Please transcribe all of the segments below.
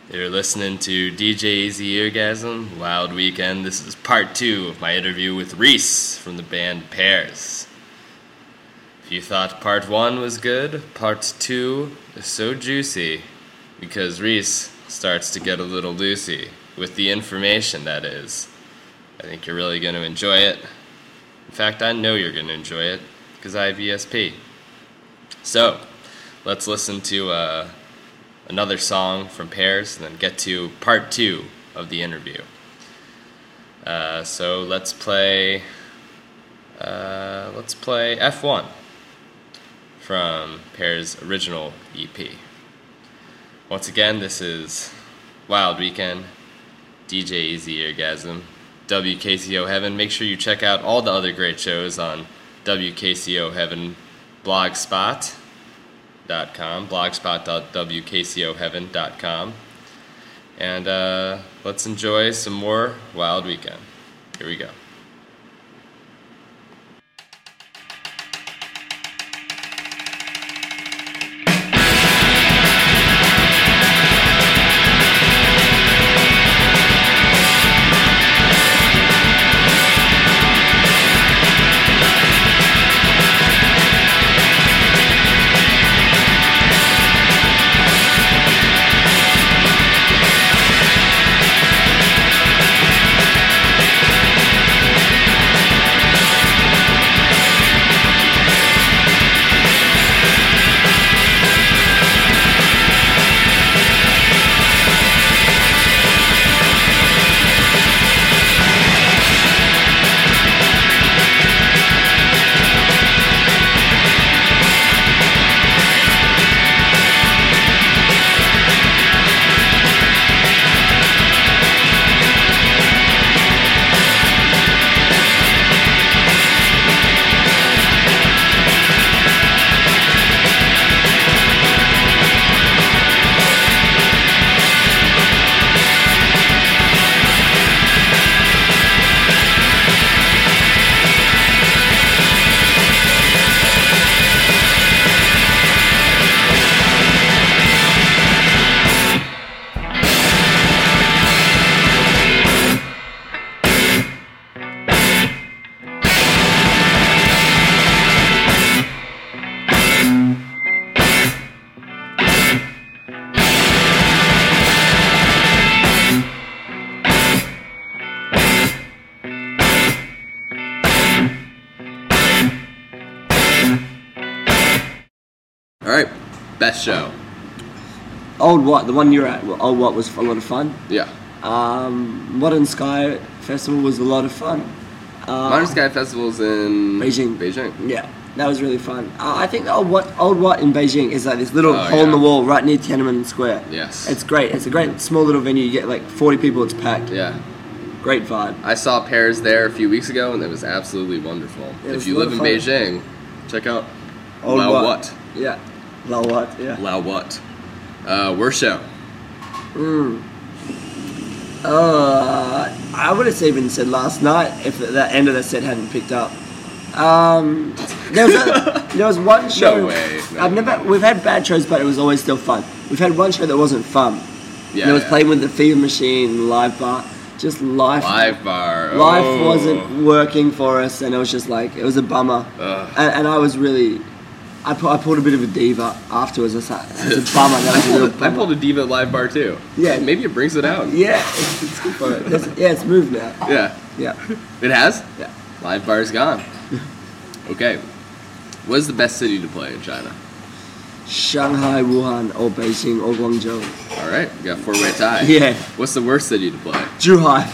You're listening to DJ Easy Eargasm, Wild Weekend. This is part 2 of my interview with Reese from the band Pears. If you thought part 1 was good, part 2 is so juicy because Reese starts to get a little loosey with the information, that is. I think you're really going to enjoy it. In fact, I know you're going to enjoy it because I have ESP. So, let's listen to another song from Pears and then get to part 2 of the interview. So let's play F1 from Pears' original EP. Once again, this is Wild Weekend, DJ Easy Eargasm, WKCO Heaven. Make sure you check out all the other great shows on WKCO Heaven blogspot.wkcoheaven.com. And let's enjoy some more Wild Weekend. Here we go. Alright, best show. Old What, the one you're at, Old What was a lot of fun. Yeah. Modern Sky Festival was a lot of fun. Modern Sky Festival's in Beijing. Yeah, that was really fun. I think Old What in Beijing is like this little hole in the wall right near Tiananmen Square. Yes. It's great. It's a great small little venue. You get like 40 people, it's packed. Yeah. Great vibe. I saw Pears there a few weeks ago and it was absolutely wonderful. If you live in Beijing, check out Old Lao What. Yeah. Lao What, yeah. Lao What. Worst show. I would have even said last night if that end of the set hadn't picked up. There was one show. No way. We've had bad shows, but it was always still fun. We've had one show that wasn't fun. Yeah. And it was playing with the Fever Machine, Live Bar. Just life. Live Bar. Life wasn't working for us, and it was just like it was a bummer. And I was really. I pulled a bit of a diva afterwards. It's a bummer. That was a real bummer. I pulled a diva at Live Bar too. Yeah. Maybe it brings it out. Yeah, it's good for it. It's moved now. Yeah. Yeah. It has? Yeah. Live Bar's gone. Okay. What is the best city to play in China? Shanghai, Wuhan, or Beijing, or Guangzhou. All right. We got 4-way tie. Yeah. What's the worst city to play? Zhuhai.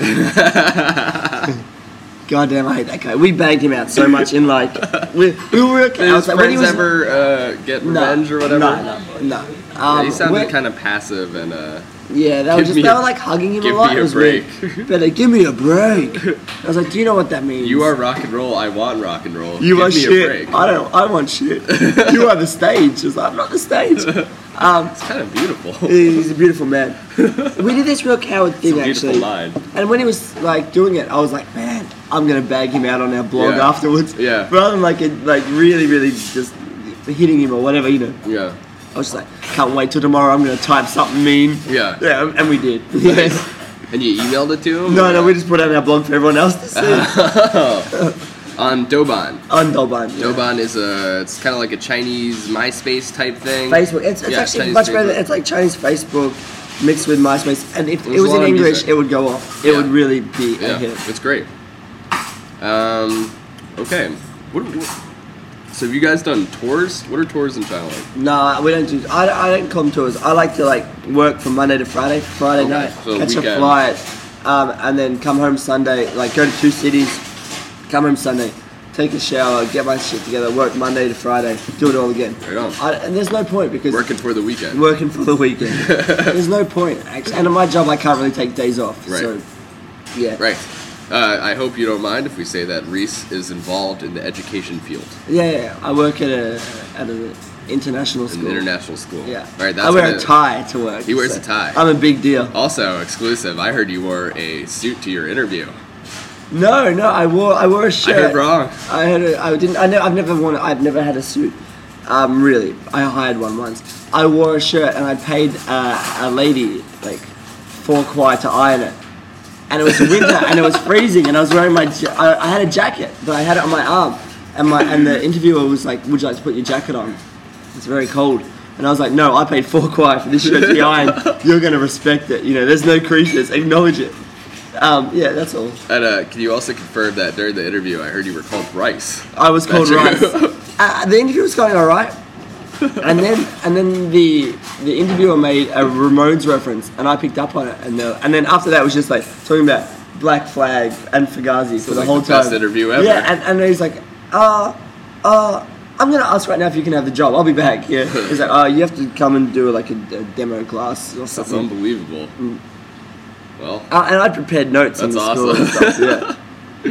Goddamn, I hate that guy. We bagged him out so much in like we were. Did his friends ever get revenge or whatever? No. Yeah, he sounded kind of passive and. Yeah, they were like hugging him a lot. Give me a break. But like, give me a break. I was like, do you know what that means? You are rock and roll. I want rock and roll. You are shit. A break. I want shit. You are the stage. It's like, I'm not the stage. It's kind of beautiful. He's a beautiful man. We did this real coward thing, it's a beautiful line. And when he was like doing it, I was like, man, I'm gonna bag him out on our blog afterwards. Yeah. Rather than really just hitting him or whatever, you know. Yeah. I was just like, can't wait till tomorrow. I'm gonna type something mean. Yeah. Yeah, and we did. Nice. And you emailed it to him? No, we just put it on our blog for everyone else to see. On Douban. On Douban. Yeah. Douban is it's kind of like a Chinese MySpace type thing. Facebook. It's actually Chinese much better. Facebook. It's like Chinese Facebook mixed with MySpace. And if it There's was a lot in of English, music. it would go off. It Yeah. would really be a Yeah, hit. it's great. Okay. So have you guys done tours? What are tours in China like? No, we don't do. I don't come tours. I like to like work from Monday to Friday. Friday Okay, night, so catch a weekend. flight, and then come home Sunday. Like go to 2 cities, come home Sunday, take a shower, get my shit together, work Monday to Friday, do it all again. Right on. And there's no point because Working for the weekend. working for the weekend. There's no point actually. And in my job, I can't really take days off. Right. So, yeah. Right. I hope you don't mind if we say that Reese is involved in the education field. Yeah. I work at an international In school. an international school. Yeah. All right, that's I wear a gonna- tie to work. He wears so a tie. I'm a big deal. Also, exclusive, I heard you wore a suit to your interview. No, I wore a shirt. I heard wrong. I've never had a suit. Really, I hired one once. I wore a shirt and I paid a lady like 4 kwai to iron it. And it was winter and it was freezing and I was wearing I had a jacket, but I had it on my arm. And the interviewer was like, "Would you like to put your jacket on? It's very cold." And I was like, "No, I paid 4 kwai for this shirt to be ironed. You're gonna respect it. You know, there's no creases. Acknowledge it." Yeah, that's all. And can you also confirm that during the interview, I heard you were called Rice? I was called That's Rice. true. The interview was going all right, and then the interviewer made a Ramones reference, and I picked up on it, and then after that it was just like talking about Black Flag and Fugazi for the like whole the time. best interview ever. Yeah, and he's like, I'm gonna ask right now if you can have the job. I'll be back. Yeah, he's like, you have to come and do like a demo class or That's something. unbelievable. Well, And I prepared notes in That's the school and awesome. stuff.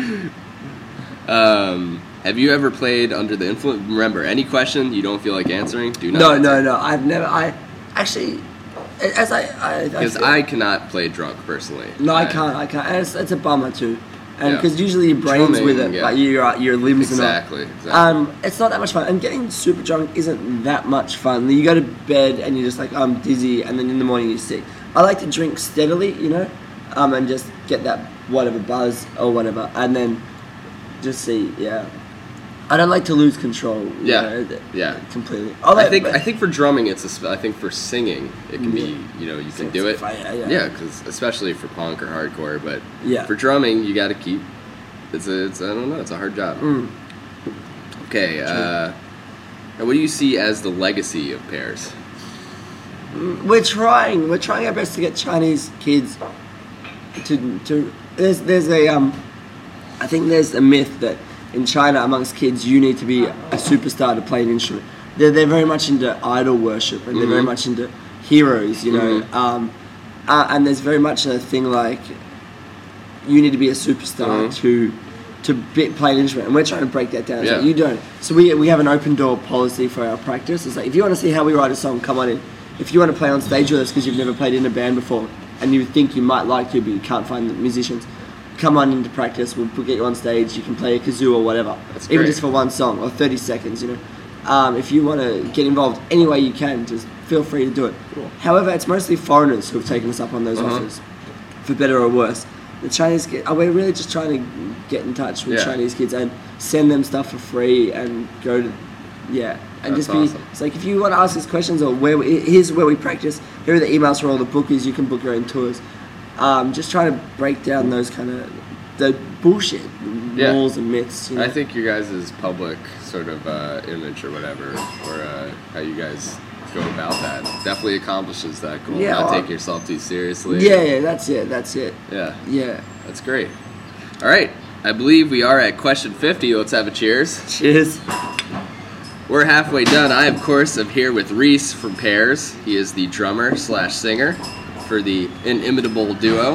Yeah. have you ever played under the influence? Remember, any question you don't feel like answering, do not answer. No. I've never. I actually, as Because I cannot play drunk personally. No, I can't. And it's a bummer too, and Yeah. because usually your brain's Drumming, with it, yeah. like your limbs Exactly. and all. It's not that much fun, and getting super drunk isn't that much fun. You go to bed and you're just like, I'm dizzy, and then in the morning you're sick. I like to drink steadily, and just get that whatever buzz or whatever, and then just see. Yeah, I don't like to lose control. Yeah. Completely. I think for drumming, I think for singing, it can be, you can do it. Yeah. Because especially for punk or hardcore, but Yeah. for drumming, you got to keep. I don't know. It's a hard job. Okay. And what do you see as the legacy of Pears? We're trying our best to get Chinese kids to there's a I think there's a myth that in China amongst kids you need to be a superstar to play an instrument. They're very much into idol worship and they're very much into heroes, and there's very much a thing like you need to be a superstar to play an instrument, and we're trying to break that down. It's like, you don't. So we have an open door policy for our practice. It's like, if you want to see how we write a song, come on in. If you want to play on stage with us because you've never played in a band before and you think you might like to but you can't find the musicians, come on into practice. We'll get you on stage. You can play a kazoo or whatever, That's even great. just for one song or 30 seconds. If you want to get involved any way you can, just feel free to do it. Cool. However, it's mostly foreigners who have taken us up on those offers, for better or worse. The Chinese kids, we're really just trying to get in touch with Chinese kids and send them stuff for free and go to, and That's just be. awesome. It's like, if you want to ask us questions or here's where we practice. Here are the emails for all the bookers. You can book your own tours. Just trying to break down those kind of the bullshit walls and myths. I think your guys' public sort of image or whatever, or how you guys go about that, definitely accomplishes that goal. Yeah, Not take yourself too seriously. Yeah, that's it. Yeah. Yeah. That's great. All right. I believe we are at question 50. Let's have a cheers. Cheers. We're halfway done. I, of course, am here with Reese from Pears. He is the drummer/singer for the inimitable duo.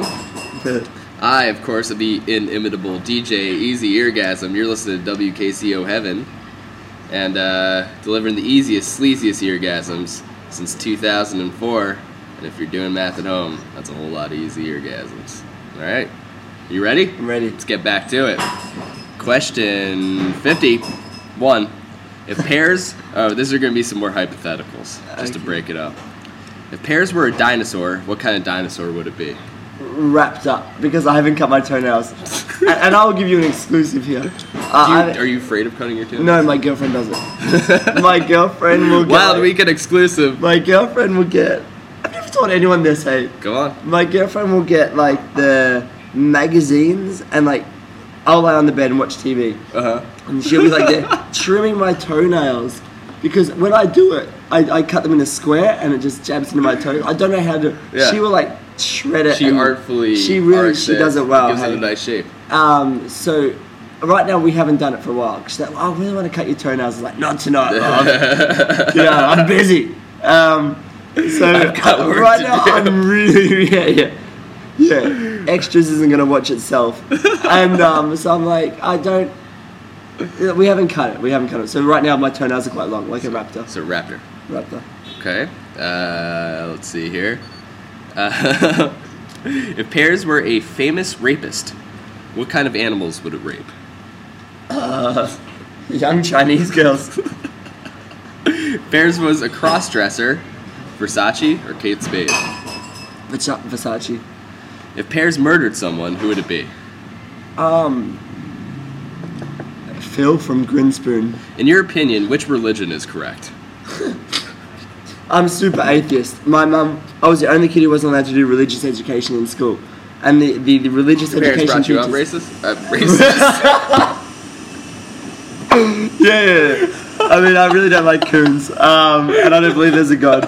I, of course, am the inimitable DJ Easy Eargasm. You're listening to WKCO Heaven. And delivering the easiest, sleaziest eargasms since 2004. And if you're doing math at home, that's a whole lot of easy eargasms. All right. You ready? I'm ready. Let's get back to it. Question 51. If pears, these are going to be some more hypotheticals, just to Okay. break it up. If pears were a dinosaur, what kind of dinosaur would it be? Wrapped up because I haven't cut my toenails, and I'll give you an exclusive here. Are you afraid of cutting your toenails? No, my girlfriend does it. My girlfriend will get. Wild Weekend exclusive. My girlfriend will get. I've never told anyone this. Hey, Go on. my girlfriend will get like the magazines and like I'll lie on the bed and watch TV, Uh-huh. and she'll be like there trimming my toenails because when I do it, I cut them in a square and it just jabs into my toe. I don't know how to. Yeah. She will like shred it. She and artfully She really. arcs She does it well. Gives hey. it a nice shape. So right now we haven't done it for a while. She's like, oh, I really want to cut your toenails. I was like, not tonight, love. Yeah, I'm busy. So I've got work right to now do. I'm really yeah. Extras isn't gonna watch itself, and so I'm like, we haven't cut it. We haven't cut it. So right now my toenails are quite long, like a raptor. So raptor. Raptor. Okay. Let's see here. If pears were a famous rapist, what kind of animals would it rape? Young Chinese girls. Pears was a cross-dresser, Versace or Kate Spade. Versace. If pears murdered someone, who would it be? Phil from Grinspoon. In your opinion, which religion is correct? I'm super atheist. My mum, I was the only kid who wasn't allowed to do religious education in school. And the religious Your parents education brought you up teachers... racist? Racist. Yeah. I mean, I really don't like coons. And I don't believe there's a God.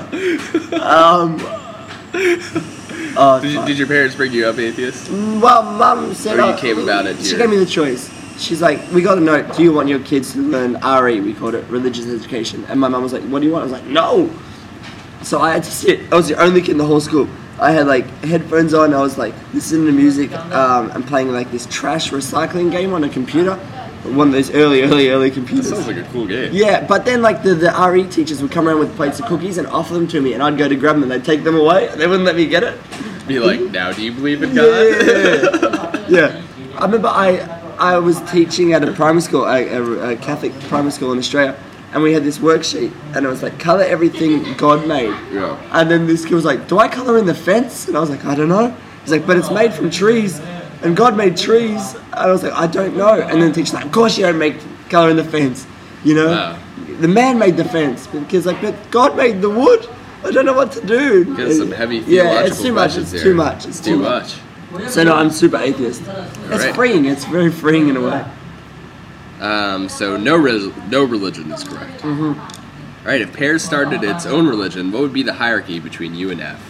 Did your parents bring you up atheist? Well, Mum said... Or you came about it She here? gave me the choice. She's like, we got a note, do you want your kids to learn RE, we called it, religious education? And my mum was like, what do you want? I was like, no! So I had to sit, I was the only kid in the whole school. I had like headphones on, I was like listening to music and playing like this trash recycling game on a computer. One of those early computers. Sounds like a cool game. Yeah, but then like the RE teachers would come around with plates of cookies and offer them to me and I'd go to grab them and they'd take them away and they wouldn't let me get it. Be like, now do you believe in God? Yeah. I remember I was teaching at a primary school, a Catholic primary school in Australia, and we had this worksheet, and it was like, colour everything God made. Yeah. And then this kid was like, do I colour in the fence? And I was like, I don't know. He's like, but it's made from trees, and God made trees. And I was like, I don't know. And then the teacher's like, of course you don't make colour in the fence, you know? Wow. The man made the fence. But the kid's like, but God made the wood. I don't know what to do. Get some heavy Yeah, it's theological too much. questions It's here. too much. It's Too much. So no, I'm super atheist. It's Alright. freeing. It's very freeing in a way. So no religion is correct. Mm-hmm. All right, if pears started its own religion, what would be the hierarchy between you and F?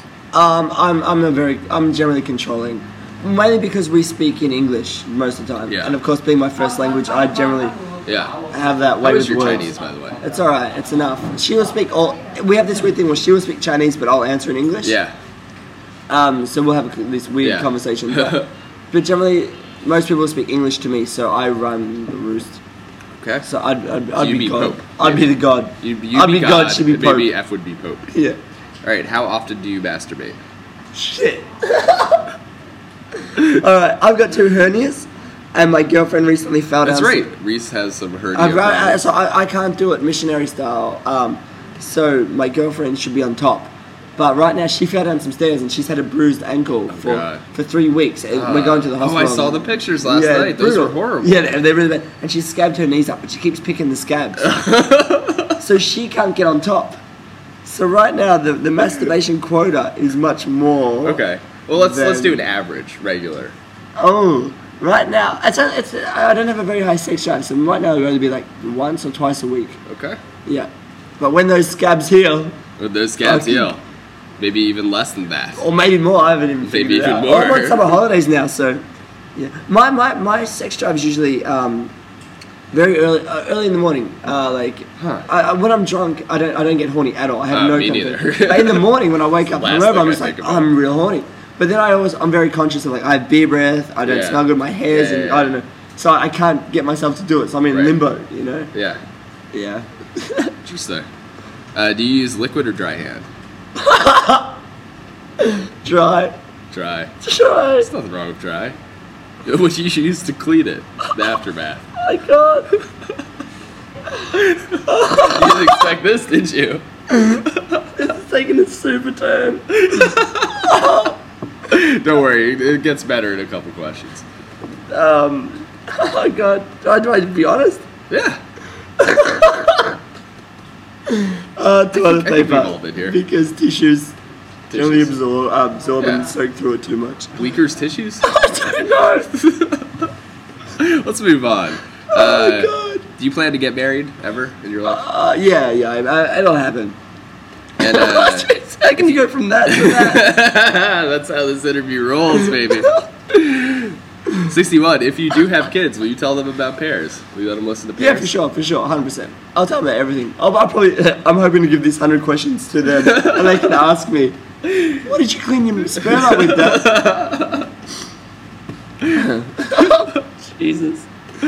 I'm generally controlling, mainly because we speak in English most of the time, Yeah. and of course being my first language, I generally Yeah. have that way How with is your words. Chinese, by the way? It's all right. It's enough. She will speak all. We have this weird thing where she will speak Chinese, but I'll answer in English. Yeah. So we'll have this weird Yeah. conversation. But generally, most people speak English to me, so I run the roost. Okay. So I'd you'd be be God. Pope. I'd be the God. You'd I'd be God, she'd be and Pope. Maybe F would be Pope. Yeah. All right, how often do you masturbate? Shit. Alright, I've got 2 hernias, and my girlfriend recently fell down. That's right. Reese has some hernia. I've got, problems. so I can't do it missionary style. So my girlfriend should be on top. But right now she fell down some stairs and she's had a bruised ankle God. for 3 weeks. We're going to the Oh, hospital. I saw the pictures last Yeah, night. Those brutal. were horrible. Yeah, they're really bad. And she's scabbed her knees up, but she keeps picking the scabs. So she can't get on top. So right now the masturbation quota is much more. Okay. Well, let's than- do an average, regular. Oh, right now I don't have a very high sex drive, so right now it would only be like once or twice a week. Okay. Yeah, but when those scabs heal, With those scabs Okay. heal, maybe even less than that. or maybe more, I haven't even figured Maybe it even out. more. I'm on summer holidays now, so yeah. My sex drive is usually very early in the morning. When I'm drunk, I don't get horny at all. I have no me contact. neither. But in the morning when I wake up Last hungover, I'm thing just I like, think about. I'm real horny. But then I'm very conscious of like I have beer breath. I don't Yeah. smell good. My hair's Yeah, and yeah, I don't know. So I can't get myself to do it. So I'm in Right. limbo. You know. Yeah. Yeah. Interesting. Do you use liquid or dry hand? Dry. Dry. Dry. There's nothing wrong with dry. What you use to clean it, the aftermath. I can't. You didn't expect this, did you? It's taking a super turn. Don't worry, it gets better in a couple questions. Oh my god. Do I be honest? Yeah. Toilet I can be paper. molded here. Because tissues generally Tissues. absorb Yeah. and soak through it too much. Weaker's tissues? I don't know. Let's move on. Oh my god. Do you plan to get married ever in your life? Yeah, it'll happen. And How can you go from that to that? that's how this interview rolls, baby. 61. If you do have kids, will you tell them about Pears? Will you let them listen to Yeah, Pears? for sure, 100%. I'll tell them about everything. I'm hoping to give these 100 questions to them, and they can ask me, what did you clean your sperm up with, Dad? Jesus.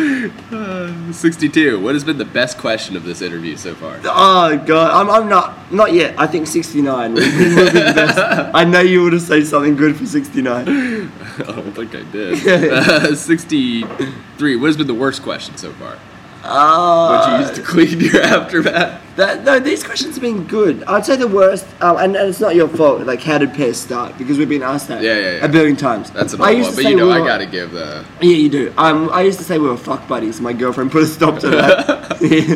62. What has been the best question of this interview so far? Oh god, I'm not yet. I think 69 will be the best. I know you would have said something good for 69. I don't think I did. 63. What has been the worst question so far? What you used to clean your aftermath? No, these questions have been good. I'd say the worst, and it's not your fault. Like, how did Pears start? Because we've been asked that Yeah. a billion times. That's an I old used one, to but say you know we I were- gotta give the... Yeah, you do. I used to say we were fuck buddies. My girlfriend put a stop to that.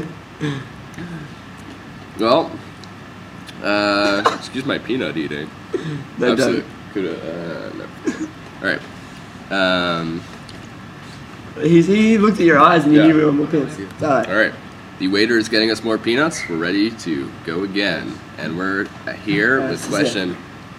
Well, excuse my peanut eating. No, Absolutely. don't. No. Alright. He looked at your eyes and you Yeah. knew we were more pissed. It's alright. Alright. The waiter is getting us more peanuts. We're ready to go again. And we're here with question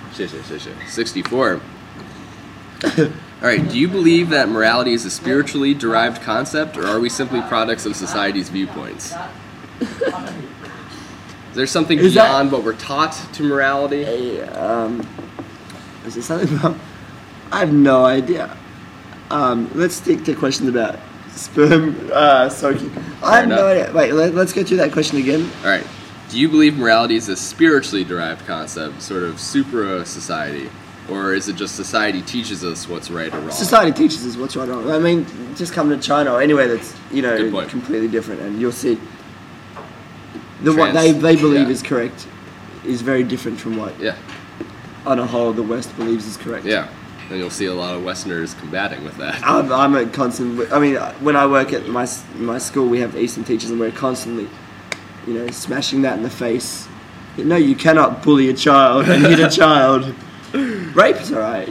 64. Alright, do you believe that morality is a spiritually derived concept, or are we simply products of society's viewpoints? Is there something Is that- beyond what we're taught to morality? Hey, is there something about... I have no idea. Let's stick to questions about sperm soaking. I have no idea. Wait, let's go through that question again. Alright. Do you believe morality is a spiritually derived concept, sort of supra-society? Or is it just society teaches us what's right or wrong? Society teaches us what's right or wrong. I mean, just come to China or anywhere that's, Good point. completely different, and you'll see what they believe yeah. is correct is very different from what, Yeah. on a whole, the West believes is correct. Yeah. And you'll see a lot of Westerners combating with that. I'm a constant. I mean, when I work at my school, we have Eastern teachers, and we're constantly, smashing that in the face. No, you cannot bully a child and hit a child. Rape is alright.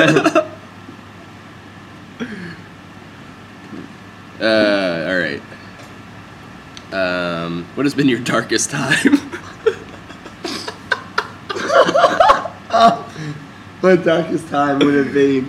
Alright. What has been your darkest time? My darkest time would have been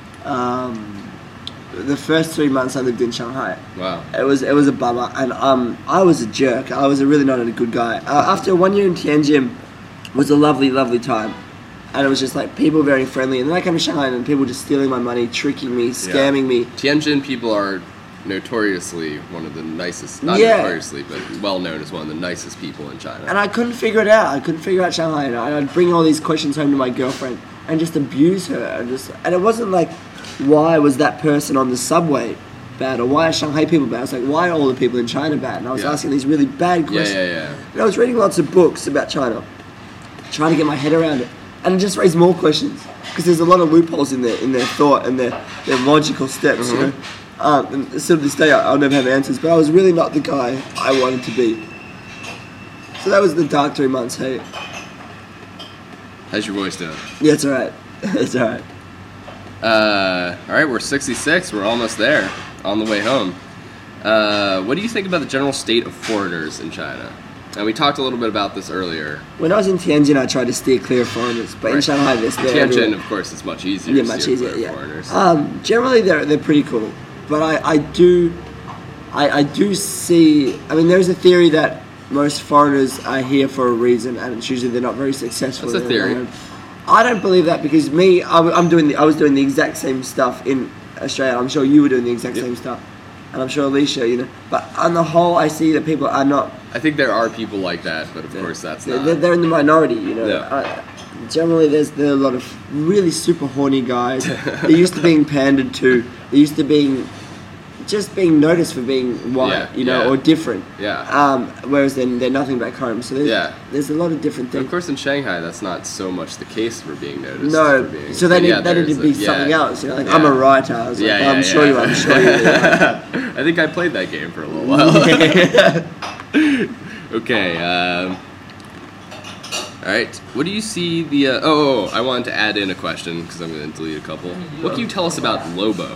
the first 3 months I lived in Shanghai. Wow. It was a bummer, and I was a jerk. I was really not a good guy. After 1 year in Tianjin, was a lovely, lovely time, and it was just like people very friendly. And then I came to Shanghai, and people just stealing my money, tricking me, scamming me. Tianjin people are notoriously one of the nicest, not Yeah. notoriously, but well known as one of the nicest people in China. And I couldn't figure it out. I couldn't figure out Shanghai. And I'd bring all these questions home to my girlfriend and just abuse her. And it wasn't like, why was that person on the subway bad? Or why are Shanghai people bad? I was like, why are all the people in China bad? And I was asking these really bad questions. Yeah. And I was reading lots of books about China, trying to get my head around it. And it just raised more questions. Because there's a lot of loopholes in their thought and their logical steps, you know. And so to this day, I'll never have answers. But I was really not the guy I wanted to be. So that was the dark 3 months, hey. How's your voice doing? Yeah, it's alright. It's alright. Alright, we're 66. We're almost there. On the way home. What do you think about the general state of foreigners in China? And we talked a little bit about this earlier. When I was in Tianjin, I tried to steer clear of foreigners. But in Right. Shanghai, they're Tianjin, everywhere. of course, is much easier Yeah, to much steer easier, clear of yeah. foreigners. Generally, they're pretty cool. But I do see... I mean, there's a theory that most foreigners are here for a reason, and it's usually they're not very successful. That's a theory. I don't believe that, because I was doing the exact same stuff in Australia. I'm sure you were doing the exact same stuff. And I'm sure Alicia, But on the whole, I see that people are not... I think there are people like that, but of course that's not... They're in the minority, Yeah. Generally, there are a lot of really super horny guys. They're used to being pandered to. They're used to being just being noticed for being white, Yeah, you know, yeah. or different. Yeah. Whereas then they're nothing back home. So there's, Yeah. there's a lot of different Of things. course, in Shanghai, that's not so much the case for being noticed. No, for being, so they but need, yeah, they need to there's be a- something yeah. else. You know, like Yeah. I'm a writer. I was like, Yeah, I'm sure you. I'm sure you. I think I played that game for a little while. Okay. All right. What do you see the? I wanted to add in a question because I'm going to delete a couple. What can you tell us about Lobo?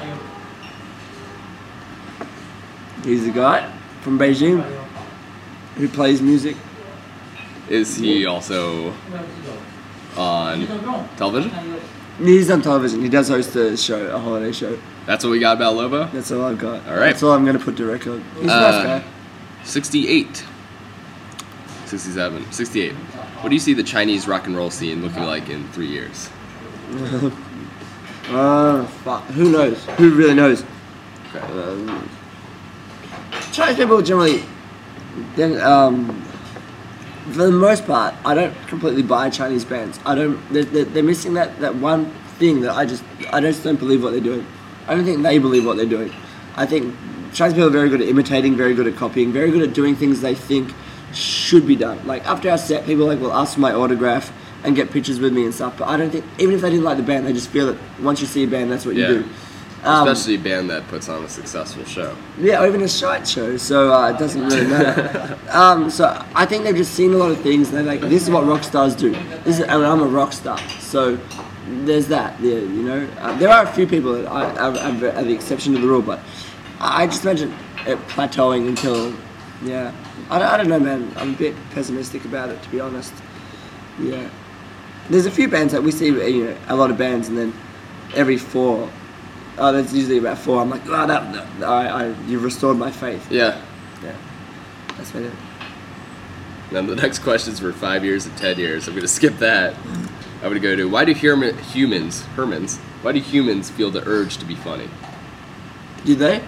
He's a guy from Beijing who plays music. Is he also on television? He's on television. He does host a show, a holiday show. That's what we got about Lobo. That's all I've got. All right. That's all I'm going to put to record. He's a nice guy. 68. 67. 68. What do you see the Chinese rock and roll scene looking like in 3 years? Fuck. Who knows? Who really knows? Okay. Chinese people generally, then, for the most part, I don't completely buy Chinese bands. I don't. They're missing that one thing that I just don't believe what they're doing. I don't think they believe what they're doing. I think Chinese people are very good at imitating, very good at copying, very good at doing things they think should be done. Like after our set, people will ask for my autograph and get pictures with me and stuff. But I don't think, even if they didn't like the band, they just feel that once you see a band, that's what Yeah. you do. Especially a band that puts on a successful show. Yeah, or even a shite show, so it doesn't really matter. So I think they've just seen a lot of things, and they're like, this is what rock stars do. And I'm a rock star, so there's that, yeah, you know. There are a few people that are the exception to the rule, but I just imagine it plateauing until, yeah. I don't know, man. I'm a bit pessimistic about it, to be honest. Yeah. There's a few bands that we see, you know, a lot of bands, and then every four... that's usually about 4. I'm like, you've restored my faith. Yeah. Yeah, that's what it is. Then the next questions were 5 years and 10 years. I'm going to skip that. I'm going to go to why do humans feel the urge to be funny? Do they?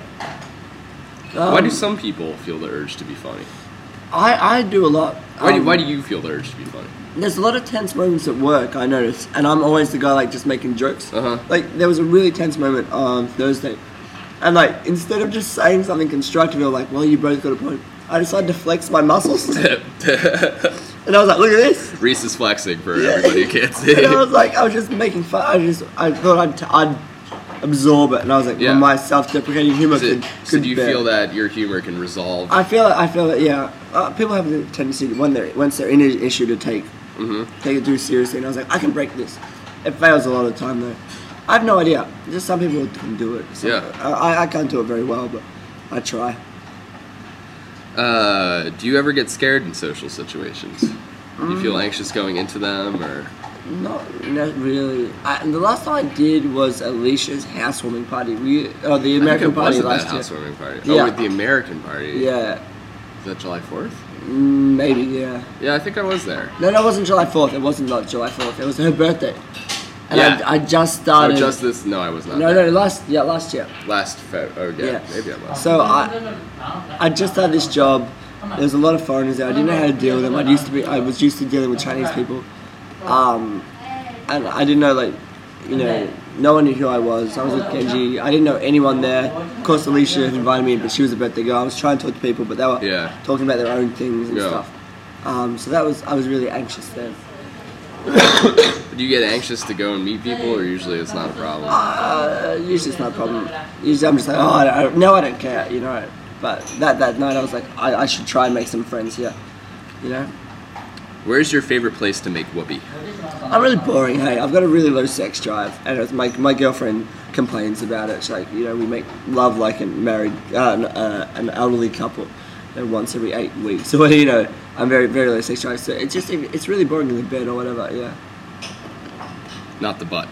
Why do some people feel the urge to be funny? I do a lot. Why do you feel the urge to be funny? There's a lot of tense moments at work, I notice, and I'm always the guy like just making jokes. Uh-huh. Like there was a really tense moment on Thursday, and like instead of just saying something constructive or like, well, you both got a point, I decided to flex my muscles, and I was like, look at this. Reese is flexing for everybody who can't see. And I was just making fun. I thought I'd absorb it, and I was like, Yeah. well, my self-deprecating humor So could do you bear. feel that your humor can resolve? I feel that, yeah. People have the tendency once they're in an issue to take it too seriously, and I was like, I can break this. It fails a lot of the time though. I have no idea. Just some people can do it. I can't do it very well, but I try. Do you ever get scared in social situations? Do you feel anxious going into them, or? Not really. The last time I did was Alicia's housewarming party. The American party last year. Housewarming party. Yeah. Oh, with the American party. Yeah, Is that July 4th? maybe, yeah. Yeah, I think I was there. No, it wasn't July 4th. It wasn't like July 4th. It was her birthday. And Yeah. I just started. Oh, just this? No, I was not. No, there. last year. Last oh yeah, Yeah. maybe I was. So I just had this job. There was a lot of foreigners there. I didn't know how to deal with them. I was used to dealing with Chinese people, and I didn't know, like, you know, no one knew who I was. I was with Genji. I didn't know anyone there. Of course, Alicia had invited me, but she was a birthday girl. I was trying to talk to people, but they were talking about their own things and Yeah. stuff. So I was really anxious then. Do you get anxious to go and meet people, or usually it's not a problem? Usually it's not a problem. Usually I'm just like, I don't care, you know. But that night I was like, I should try and make some friends here, you know. Where's your favorite place to make whoopee? I'm really boring, hey. I've got a really low sex drive, and it's my girlfriend complains about it. She's like, you know, we make love like a married, an elderly couple, once every 8 weeks. So, you know, I'm very, very low sex drive. So it's really boring in the bed or whatever, yeah. Not the butt.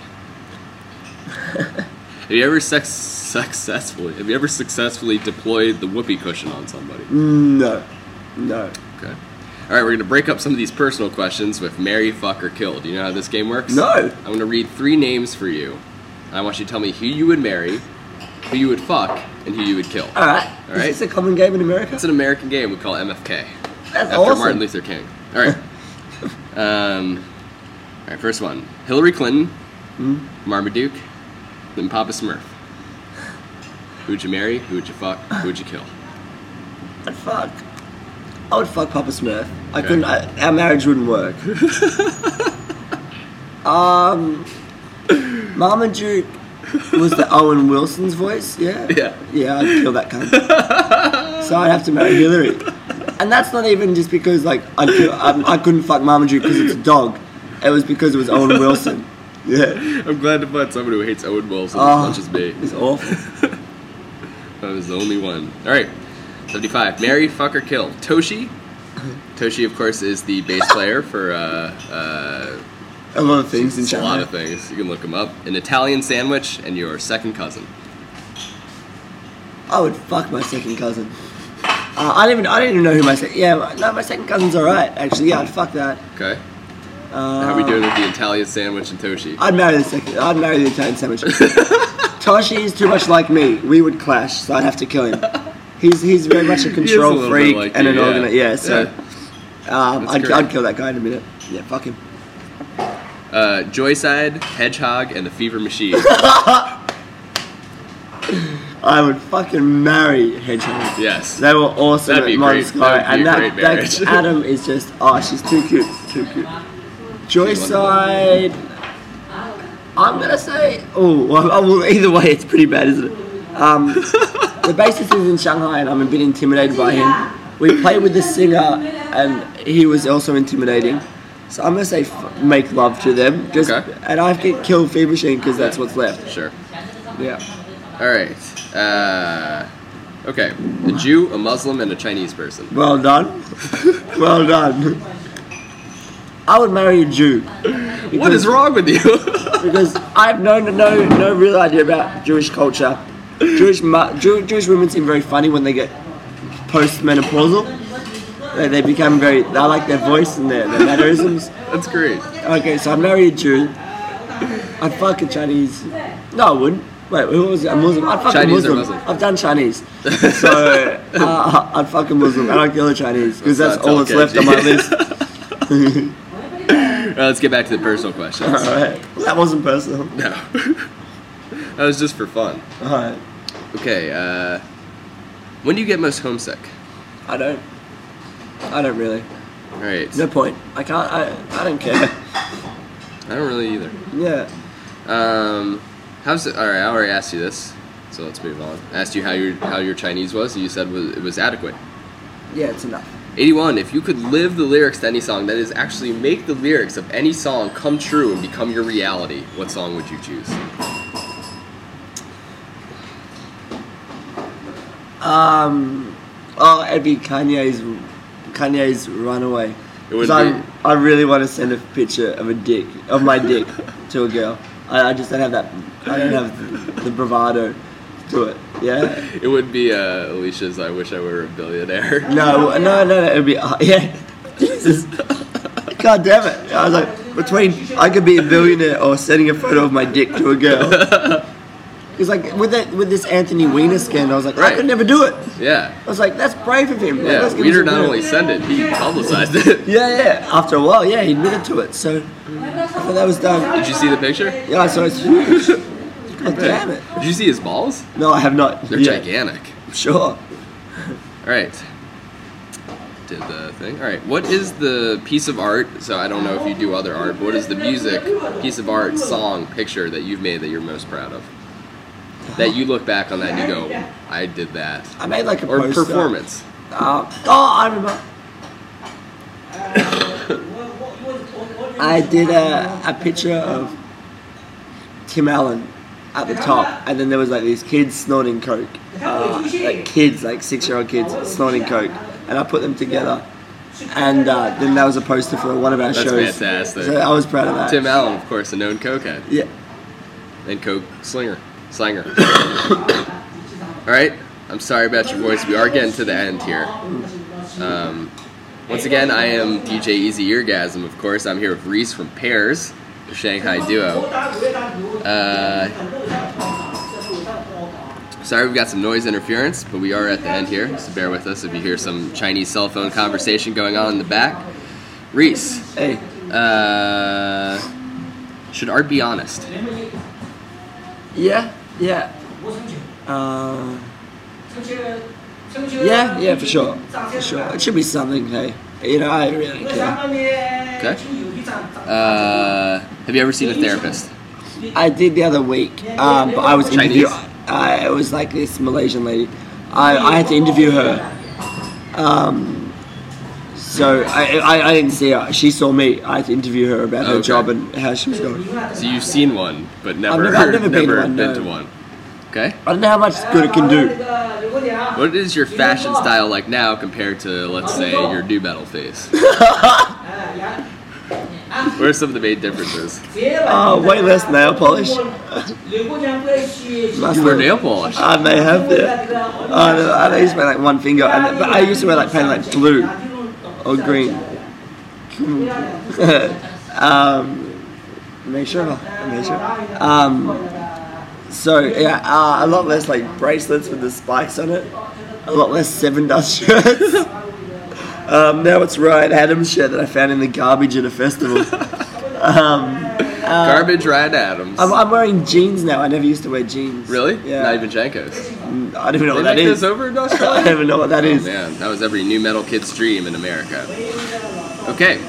Have you ever successfully deployed the whoopee cushion on somebody? No. Okay. All right, we're going to break up some of these personal questions with marry, fuck, or kill. Do you know how this game works? No. I'm going to read 3 names for you. I want you to tell me who you would marry, who you would fuck, and who you would kill. All right. All right. Is this a common game in America? It's an American game we call MFK. That's After awesome. Martin Luther King. All right. All right, first one. Hillary Clinton, Marmaduke, then Papa Smurf. Who would you marry? Who would you fuck? Who would you kill? I'd fuck. I would fuck Papa Smurf. I Okay. couldn't. Our marriage wouldn't work. Marmaduke was the Owen Wilson's voice. Yeah. Yeah. Yeah, I'd kill that cunt. So I'd have to marry Hillary. And that's not even just because like I couldn't fuck Marmaduke because it's a dog. It was because it was Owen Wilson. Yeah. I'm glad to find someone who hates Owen Wilson Oh. as much as me. It's awful. I was the only one. All right, 75. Marry, fuck, or kill. Toshi. Toshi, of course, is the bass player for A lot of things in a lot Shanghai. of things. You can look him up. An Italian sandwich and your second cousin. I would fuck my second cousin. I don't even know who my second. Yeah, no, my second cousin's alright. Actually, yeah, I'd fuck that. Okay. How are we doing with the Italian sandwich and Toshi? I'd marry the second. I'd marry the Italian sandwich. Toshi is too much like me. We would clash, so I'd have to kill him. He's very much a control little freak bit like and you, an yeah. organizer. Yeah, so That's great. I'd kill that guy in a minute. Yeah, fuck him. Joyside, Hedgehog, and the Fever Machine. I would fucking marry Hedgehog. Yes. They were awesome That'd be at Modern great. Sky, That'd be and a great marriage. that Adam is just she's too cute, too cute. Joyside, I'm gonna say well, either way it's pretty bad, isn't it? The bassist is in Shanghai, and I'm a bit intimidated by him. We played with the singer, and he was also intimidating. So I'm gonna say make love to them, just Okay. and I get kill Fever Machine because that's what's left. Sure. Yeah. All right. Okay. A Jew, a Muslim, and a Chinese person. Well done. Well done. I would marry a Jew. What is wrong with you? Because I have no real idea about Jewish culture. Jewish women seem very funny when they get post-menopausal. They become very. I like their voice and their mannerisms. That's great. Okay, so I'd marry a Jew. I'd fuck a Chinese. No, I wouldn't. Wait, who was it? A Muslim? I'd fuck Chinese a or Muslim. Muslim? I've done Chinese. So I'd fuck a Muslim and I'd kill a Chinese because Let's that's not all that's tell left on my Kenji. list. Let's get back to the personal questions. Alright. That wasn't personal. No. That was just for fun. Alright. Okay. When do you get most homesick? I don't really. All right. No point. I can't. I don't care. I don't really either. Yeah. How's it? All right. I already asked you this, so let's move on. I asked you how your Chinese was, and you said it was adequate. Yeah, it's enough. 81. If you could live the lyrics to any song, that is, actually make the lyrics of any song come true and become your reality, what song would you choose? It'd be Kanye's Runaway. It would 'Cause be. I really want to send a picture of my dick to a girl. I just don't have that. I don't have the bravado to it. Yeah. It would be Alicia's I Wish I Were a Billionaire. No. It'd be yeah. Jesus. God damn it. I was like, between I could be a billionaire or sending a photo of my dick to a girl. Because like with this Anthony Weiner scandal, I was like, I Right. could never do it. Yeah. I was like, that's brave of him. Like, Yeah. let's give him Weeder some not credit. only sent it, he publicized it. Yeah. After a while, yeah, he admitted to it. So I thought that was done. Did you see the picture? Yeah, I saw it's huge. God damn it. Did you see his balls? No, I have not. They're yet. gigantic. Sure. All right. Did the thing. All right. What is the piece of art? So I don't know if you do other art, but what is the music, piece of art, song, picture that you've made that you're most proud of? That you look back on that and you go, I did that. I made like a Or poster. performance. I remember. I did a picture of Tim Allen at the top, and then there was like these kids snorting coke, like 6-year-old kids snorting coke, and I put them together, and then that was a poster for one of our That's shows. fantastic. So I was proud of that. Tim Allen, of course, a known cokehead. Yeah. And coke slanger. All right. I'm sorry about your voice. We are getting to the end here. Once again, I am DJ Easy Eargasm, of course. I'm here with Reese from Pears, the Shanghai duo. Sorry we've got some noise interference, but we are at the end here, so bear with us if you hear some Chinese cell phone conversation going on in the back. Reese, Hey. should art be honest? Yeah. Yeah, for sure. It should be something, hey. You know, I really don't care. Okay. Have you ever seen a therapist? I did the other week, but I was Chinese? It was like this Malaysian lady. I had to interview her. So I didn't see her. She saw me. I had to interview her about her Okay. job and how she was going. So you've seen one, but never, I've never been to one, been no. to one. Okay. I don't know how much good it can do. What is your fashion style like now compared to, let's say, your new metal phase? What are some of the main differences? Way less nail polish. You wear nail polish. I may have that. I used to wear like one finger, but I used to wear like paint like blue or green. Make sure. So yeah, a lot less like bracelets with the spikes on it. A lot less Seven Dust shirts. Now it's Ryan Adams shirt that I found in the garbage at a festival. Garbage Ryan Adams. I'm wearing jeans now. I never used to wear jeans. Really? Yeah. Not even Jankos. I don't even know They what that make is. this over in I Australia? don't even know what that Oh is. man, that was every new metal kid's dream in America. Okay.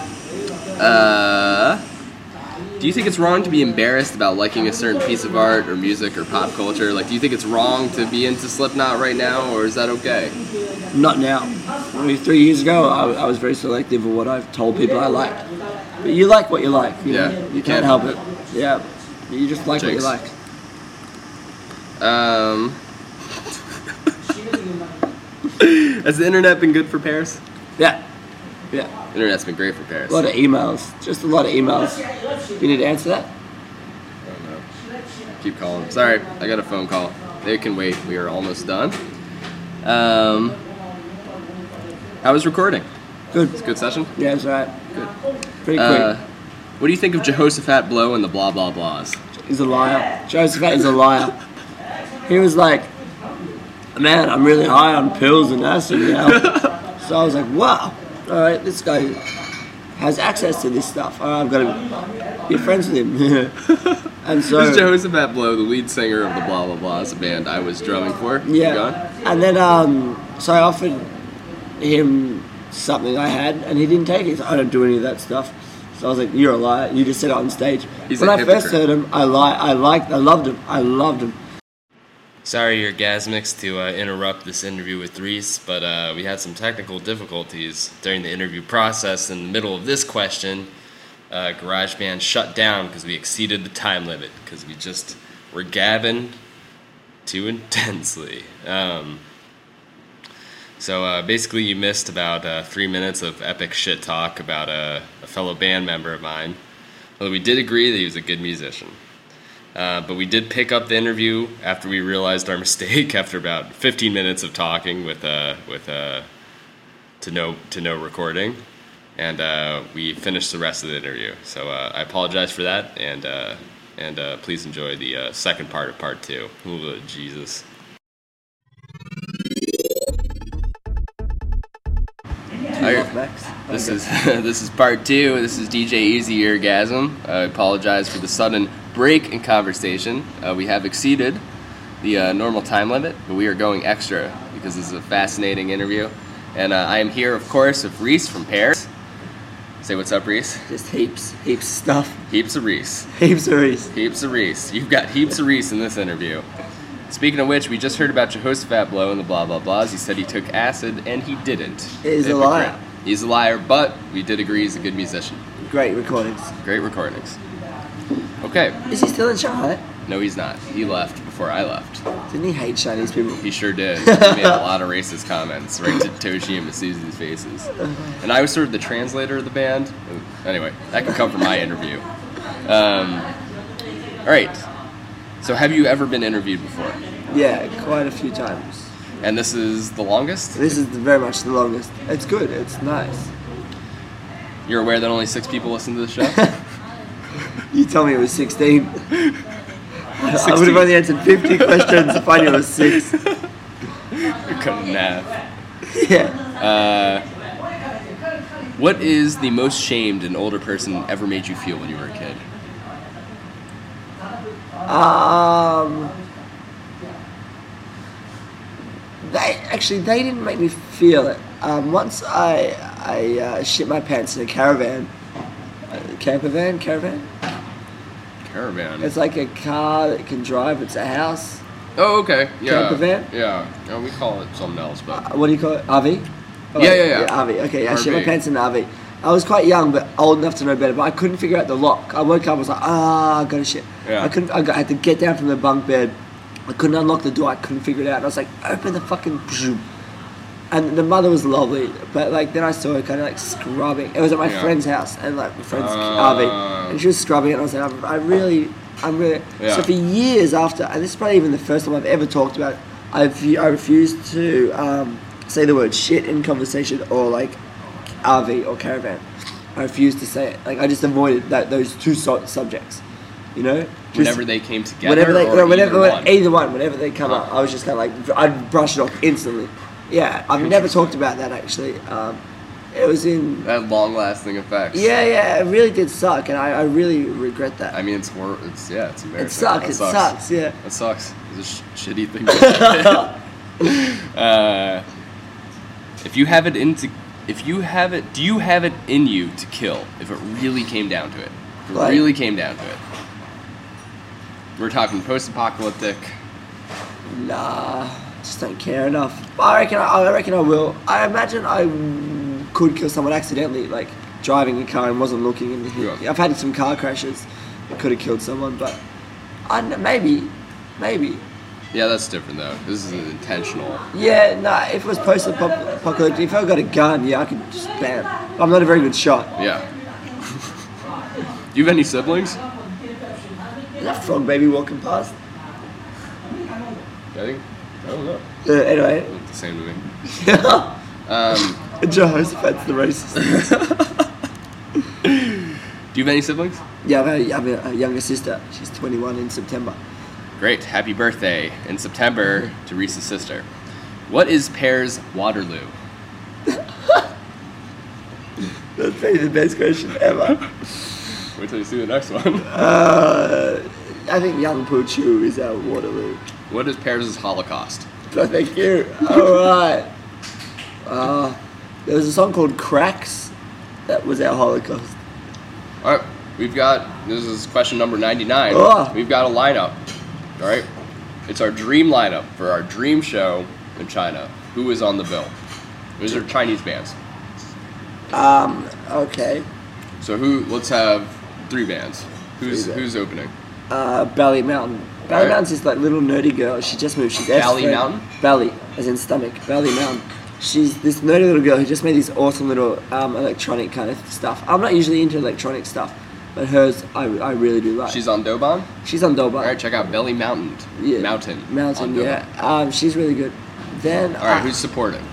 Do you think it's wrong to be embarrassed about liking a certain piece of art or music or pop culture? Like, do you think it's wrong to be into Slipknot right now, or is that okay? Not now. I mean, 3 years ago, I was very selective of what I've told people I like. But you like what you like. You know? Yeah, You can't help it. Yeah. You just like Jinx. what you like. Has the internet been good for Paris? Yeah. Yeah. The internet's been great for Paris. A lot of emails. Just a lot of emails. You need to answer that? I don't know. Keep calling. Sorry, I got a phone call. They can wait. We are almost done. How was recording? Good. It's a good session? Yeah, it's alright. Good. Pretty quick. What do you think of Jehoshaphat Blow and the blah blah blahs? He's a liar. Joseph is a liar. He was like, man, I'm really high on pills and acid now. So I was like, wow, all right, this guy has access to this stuff. All right, I've got to be friends with him. And so, This is Jehoshaphat Blow, the lead singer of the blah blah blahs, a band I was drumming for. Keep yeah. going. And then, so I offered him something I had, and he didn't take it. He's like, I don't do any of that stuff. So I was like, you're a liar. You just said it on stage. He's when a I first hypocrite. heard him, I loved him. Sorry, Orgasmics, to interrupt this interview with Reese, but we had some technical difficulties during the interview process. In the middle of this question, GarageBand shut down because we exceeded the time limit, because we just were gabbing too intensely. So basically you missed about 3 minutes of epic shit talk about a fellow band member of mine. Well, we did agree that he was a good musician. But we did pick up the interview after we realized our mistake after about 15 minutes of talking with to no recording, and we finished the rest of the interview. So I apologize for that, and please enjoy the second part of part 2. Ooh, Jesus. This is part 2. This is DJ Easy Eargasm. I apologize for the sudden break in conversation. We have exceeded the normal time limit, but we are going extra because this is a fascinating interview. And I am here, of course, with Reese from Paris. Say what's up, Reese. Just heaps of stuff. Heaps of Reese. Heaps of Reese. Heaps of Reese. You've got heaps of Reese in this interview. Speaking of which, we just heard about Jehoshaphat Blow and the blah blah blahs. He said he took acid, and he didn't. He's a Hypocrite. liar. He's a liar, but we did agree he's a good musician. Great recordings. Great recordings. Okay. Is he still in Shanghai? No, he's not. He left before I left. Didn't he hate Chinese people? He sure did. He made a lot of racist comments right to Toshi and Masuzi's faces. And I was sort of the translator of the band. Anyway, that could come from my interview. All right. So have you ever been interviewed before? Yeah, quite a few times. And this is the longest? This is very much the longest. It's good. It's nice. You're aware that only 6 people listen to the show? You told me it was 16. I would have only answered 50 questions if I knew it was 6. You're cutting in half. Yeah. What is the most shamed an older person ever made you feel when you were a kid? They didn't make me feel it. Once I shit my pants in a caravan. Caravan? Caravan. It's like a car that can drive. It's a house. Oh, okay. Yeah. Camper van? Yeah. We call it something else, but. What do you call it? RV? Oh, Yeah. RV. Okay, I shit my RV. pants in an RV. I was quite young, but old enough to know better. But I couldn't figure out the lock. I woke up, I was like, I gotta shit. Yeah. I had to get down from the bunk bed. I couldn't unlock the door. I couldn't figure it out. And I was like, open the fucking. And the mother was lovely, but like then I saw her kind of like scrubbing. It was at my friend's house and like my friend's RV, and she was scrubbing it. And I was like, I'm really. Yeah. So for years after, and this is probably even the first time I've ever talked about it, I refused to say the word shit in conversation or like RV or caravan. I refused to say it. Like I just avoided those two subjects, you know. Whenever they came together, either one, whenever they come up, I was just kind of like I'd brush it off instantly. Yeah, I've never talked about that actually. It was in that long-lasting effects. Yeah, it really did suck, and I really regret that. I mean, it's embarrassing. It sucks. Yeah, it sucks. It's a shitty thing. If you have it, do you have it in you to kill? If it really came down to it, we're talking post-apocalyptic. Nah, just don't care enough. But I reckon I will. I imagine I could kill someone accidentally, like driving a car and wasn't looking. And I've had some car crashes that could have killed someone, but maybe. Yeah, that's different though. This is intentional. Yeah, nah. If it was post-apocalyptic, if I got a gun, yeah, I could just bam. I'm not a very good shot. Yeah. Do you have any siblings? Is that frog baby walking past? I don't know. Anyway. They look the same to me. Jehoshaphat's the racist. Do you have any siblings? Yeah, I have a younger sister. She's 21 in September. Great. Happy birthday in September to Reese's sister. What is Pear's Waterloo? That's probably the best question ever. Wait till you see the next one. I think Young Poochu is our Waterloo. What is Pear's Holocaust? Oh, thank you. Alright. There was a song called Cracks. That was our Holocaust. Alright, this is question number 99. Oh. We've got a lineup. Alright? It's our dream lineup for our dream show in China. Who is on the bill? These are Chinese bands. Okay. So let's have 3 bands. Who's opening? Bally Mountain. Bally Mountain's this like little nerdy girl. She just moved. She's Bally Mountain? Bally, as in stomach. Bally Mountain. She's this nerdy little girl who just made this awesome little electronic kind of stuff. I'm not usually into electronic stuff, but hers I really do like. She's on Douban? She's on Douban. Alright, check out Belly Mountain. Yeah. Mountain, yeah. She's really good. Then alright, who's supporting?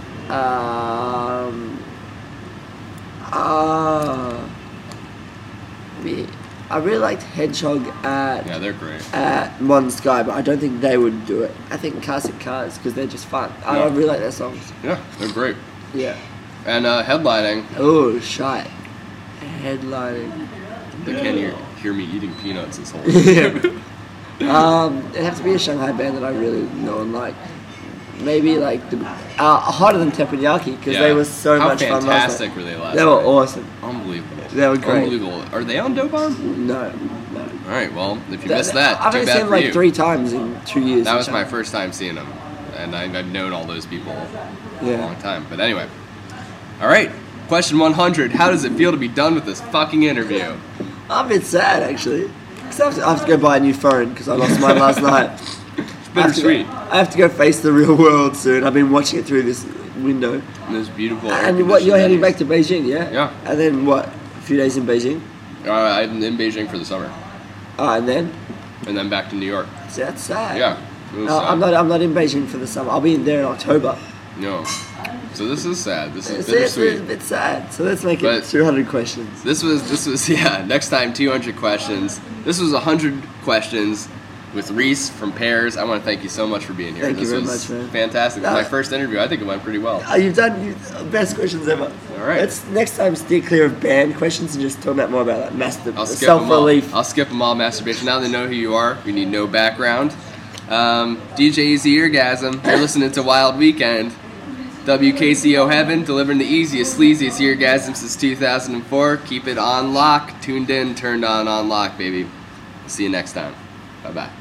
I really liked Hedgehog Yeah, they're great. at Modern Sky, but I don't think they would do it. I think Classic Cars, because they're just fun. I really like their songs. Yeah, they're great. Yeah. And headlining. Oh, shite. Headlining. They can't hear me eating peanuts this whole time. It'd have to be a Shanghai band that I really know and like. Maybe like Hotter Than Teppanyaki, because they were so much fun last night. How fantastic were they last night? They were awesome. Unbelievable. They were great. Unbelievable. Are they on Douban? No. Alright, well, if you missed that, I've only seen them like 3 times in 2 years. That was my first time seeing them. And I've known all those people a long time. But anyway. Alright, question 100. How does it feel to be done with this fucking interview? I'm a bit sad, actually. Because I have to go buy a new phone, because I lost mine last night. Bittersweet. I have to go face the real world soon. I've been watching it through this window. And those beautiful. And what, you're heading back to Beijing, yeah? Yeah. And then what? A few days in Beijing? I'm in Beijing for the summer. And then? And then back to New York. So that's sad. Yeah. I'm not in Beijing for the summer. I'll be in there in October. No. So this is sad. This is It's bittersweet. a bit sad. So let's make it 200 questions. This was next time 200 questions. This was 100 questions with Reese from Pears. I want to thank you so much for being here. Thank you very much, man. Fantastic. My first interview. I think it went pretty well. You've done best questions ever. All right. Let's next time steer clear of band questions and just talk about more about like I'll skip self-relief. them all. I'll skip them all. Masturbation. Now they know who you are. We need no background. DJ Easy Eargasm, you're listening to Wild Weekend. WKCO Heaven, delivering the easiest, sleaziest eargasm since 2004. Keep it on lock, tuned in, turned on lock, baby. See you next time. Bye-bye.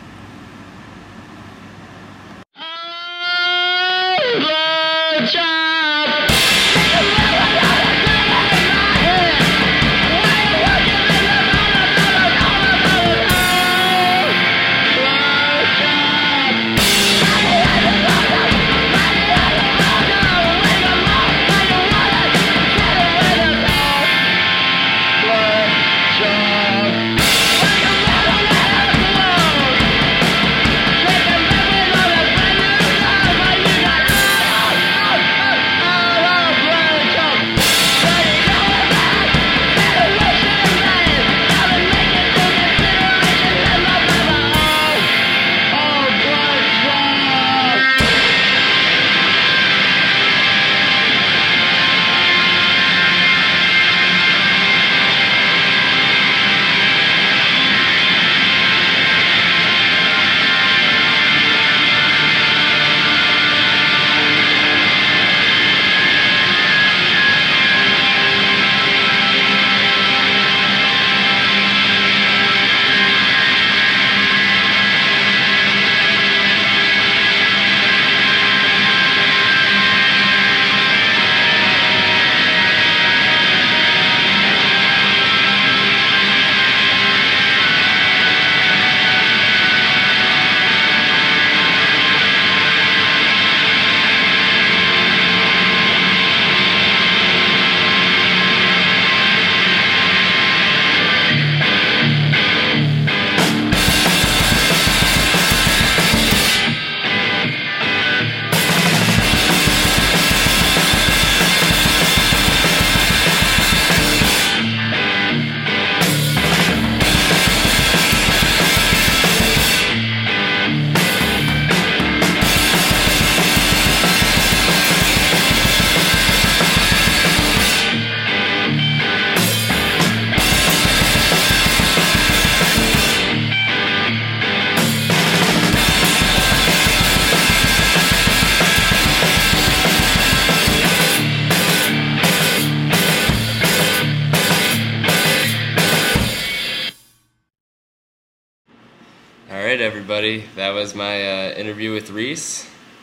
Alright, everybody, that was my interview with Reese,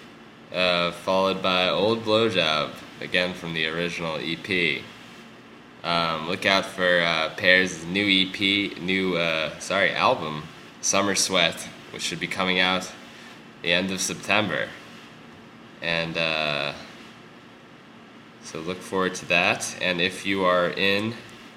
followed by Old Blowjob, again from the original EP. Look out for Pears' new album, Summer Sweat, which should be coming out the end of September. And so look forward to that. And if you are in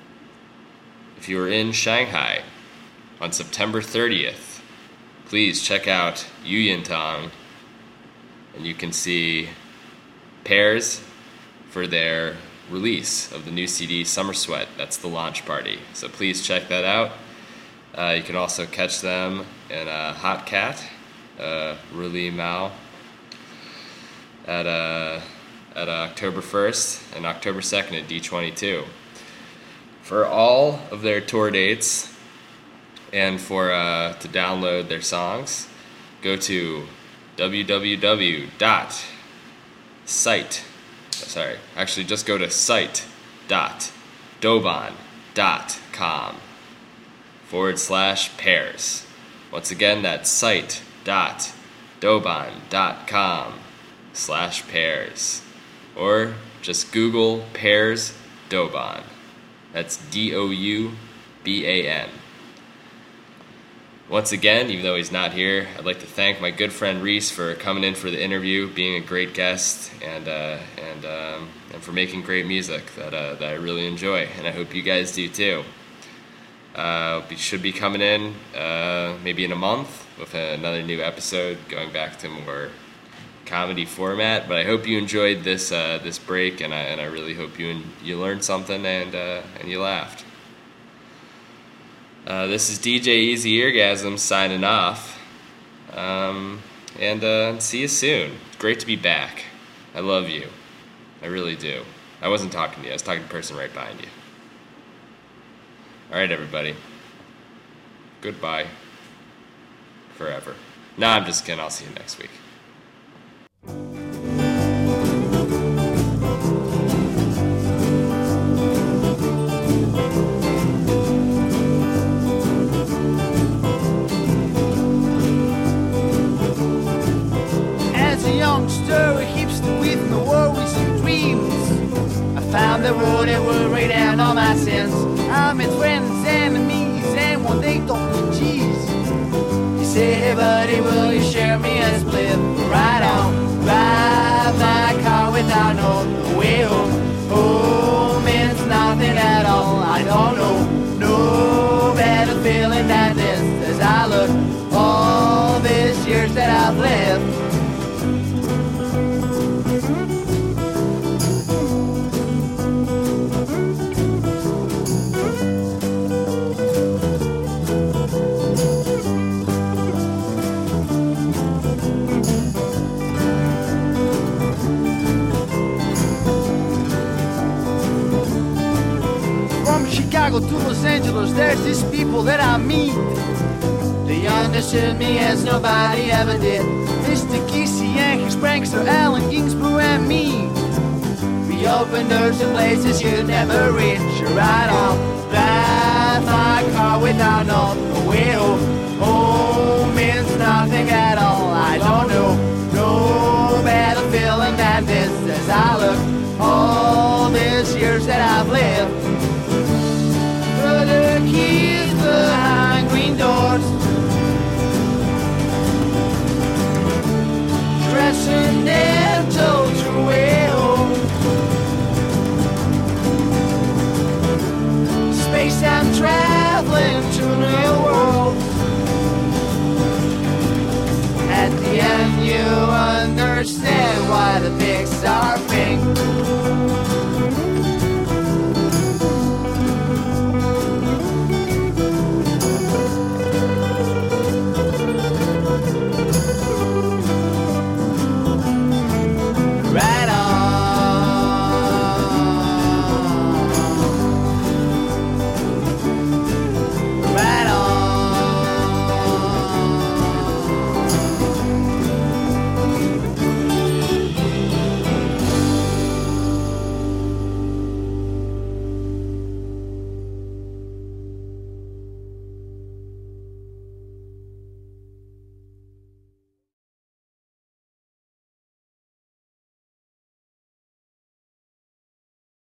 Shanghai on September 30th, please check out Yuyintang, and you can see Pears for their release of the new CD, Summer Sweat. That's the launch party. So please check that out. You can also catch them in Hot Cat, Ruli Mao, at October 1st and October 2nd at D22. For all of their tour dates and for to download their songs, go to just go to site.douban.com/Pears. Once again, that's site.douban.com/Pears. Or just Google Pears Douban. That's DOUBAN. Once again, even though he's not here, I'd like to thank my good friend Reese for coming in for the interview, being a great guest, and for making great music that I really enjoy, and I hope you guys do too. We should be coming in maybe in a month with another new episode, going back to more comedy format. But I hope you enjoyed this break, and I really hope you learned something and you laughed. This is DJ Easy Eargasm signing off, and see you soon. It's great to be back. I love you. I really do. I wasn't talking to you. I was talking to the person right behind you. All right, everybody. Goodbye. Forever. No, I'm just kidding. I'll see you next week. As a youngster, a hipster with no worries and dreams, I found the road that would rain down all my sins. I met friends, enemies, and one day taught me cheese. He said, hey buddy, will you share me a split? Right on, drive my car without no way home. Home means nothing at all, I don't know. No better feeling than this, as I look all these years that I've lived. Chicago to Los Angeles, there's these people that I meet. They understood me as nobody ever did. Mr. Casey and his prankster, Allen Ginsberg and me. We opened doors to places you'd never reach. Right on, drive my car without no way home.